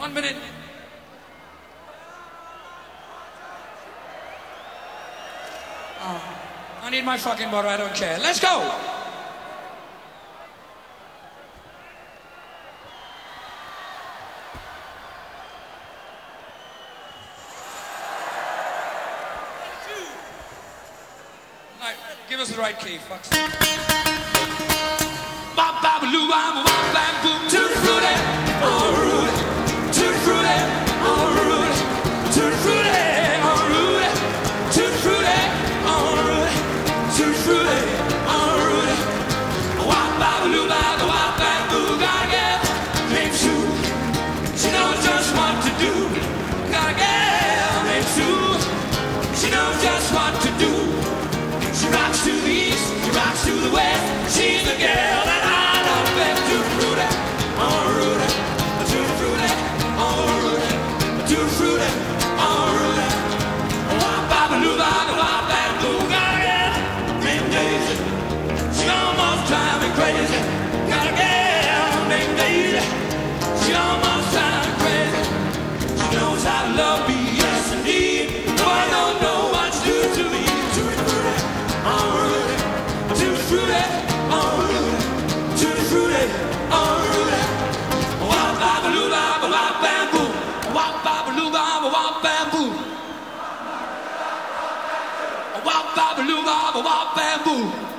1 minute. I need my fucking water, I don't care. Let's go! Right, give us the right key, fucks. Bop, bop, loo, bop, bop, bam, boom, tutti frutti, oh, Rudy, tutti frutti, oh, Rudy, tutti frutti, oh, Rudy, tutti frutti, oh, Rudy, tutti frutti, oh, Rudy. Wop, bop, loo, bop, bop, bam, boom, got a gal named Sue. She knows just what to do. Got a gal named Sue. She knows just what to do. She rocks to the east, she rocks to the west. She's the girl that I love best. Tutti frutti, oh Rudy, tutti frutti, oh Rudy, tutti frutti, oh Rudy. Wop, bop, loo, bop, bop, bam, boo. Got a girl named Daisy. She almost drives me crazy. Got a girl named Daisy. She almost drives me crazy. She knows how to love me, yes indeed. Boy, don't know what to do to me. Tutti frutti, oh Rudy, tutti frutti, oh Rudy, tutti frutti, oh Rudy. Wop, bop, loo, bop, bop, bam, boo. Wop, bop, loo, bop, bop, bam, boo. Wop, bop, loo, bop, bop, bam, boo.